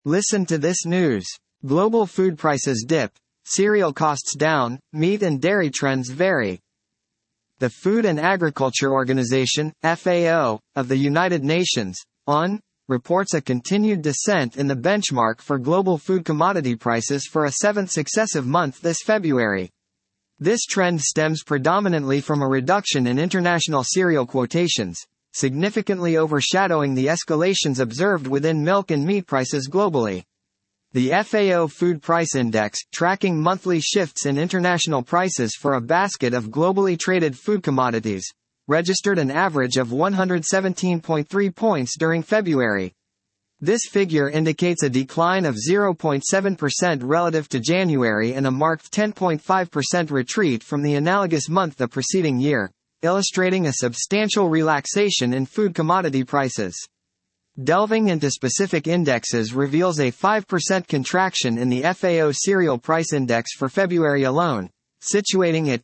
Listen to this news. Global food prices dip, cereal costs down, meat and dairy trends vary. The Food and Agriculture Organization, FAO, of the United Nations, ON, reports a continued descent in the benchmark for global food commodity prices for a seventh successive month this February. This trend stems predominantly from a reduction in international cereal quotations, significantly overshadowing the escalations observed within milk and meat prices globally. The FAO Food Price Index, tracking monthly shifts in international prices for a basket of globally traded food commodities, registered an average of 117.3 points during February. This figure indicates a decline of 0.7% relative to January and a marked 10.5% retreat from the analogous month the preceding year, illustrating a substantial relaxation in food commodity prices. Delving into specific indexes reveals a 5% contraction in the FAO Cereal Price Index for February alone, situating at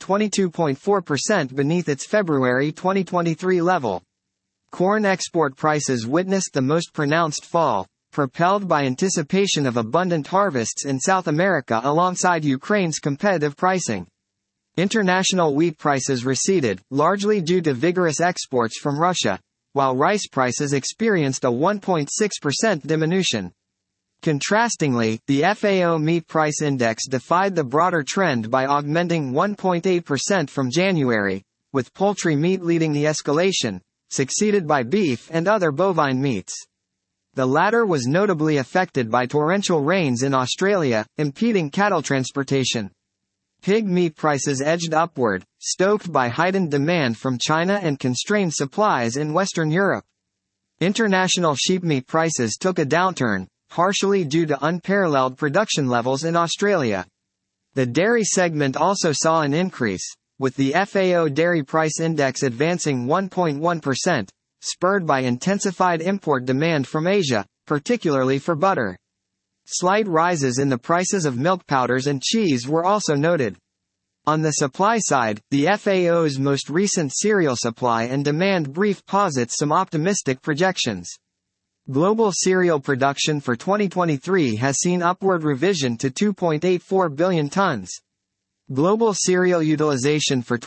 22.4% beneath its February 2023 level. Corn export prices witnessed the most pronounced fall, propelled by anticipation of abundant harvests in South America alongside Ukraine's competitive pricing. International wheat prices receded, largely due to vigorous exports from Russia, while rice prices experienced a 1.6% diminution. Contrastingly, the FAO Meat Price Index defied the broader trend by augmenting 1.8% from January, with poultry meat leading the escalation, succeeded by beef and other bovine meats. The latter was notably affected by torrential rains in Australia, impeding cattle transportation. Pig meat prices edged upward, stoked by heightened demand from China and constrained supplies in Western Europe. International sheep meat prices took a downturn, partially due to unparalleled production levels in Australia. The dairy segment also saw an increase, with the FAO Dairy Price Index advancing 1.1%, spurred by intensified import demand from Asia, particularly for butter. Slight rises in the prices of milk powders and cheese were also noted. On the supply side, the FAO's most recent cereal supply and demand brief posits some optimistic projections. Global cereal production for 2023 has seen upward revision to 2.84 billion tons. Global cereal utilization for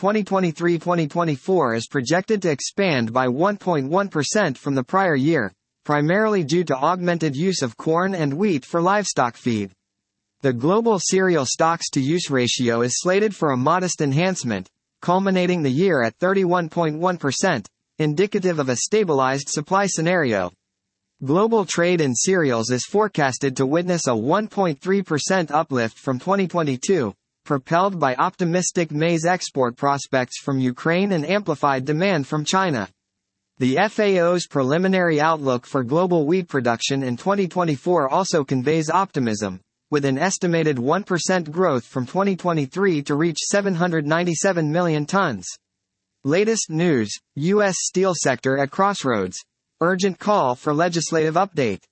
2023-2024 is projected to expand by 1.1% from the prior year, primarily due to augmented use of corn and wheat for livestock feed. The global cereal stocks-to-use ratio is slated for a modest enhancement, culminating the year at 31.1%, indicative of a stabilized supply scenario. Global trade in cereals is forecasted to witness a 1.3% uplift from 2022, propelled by optimistic maize export prospects from Ukraine and amplified demand from China. The FAO's preliminary outlook for global wheat production in 2024 also conveys optimism, with an estimated 1% growth from 2023 to reach 797 million tons. Latest news: U.S. steel sector at crossroads. Urgent call for legislative update.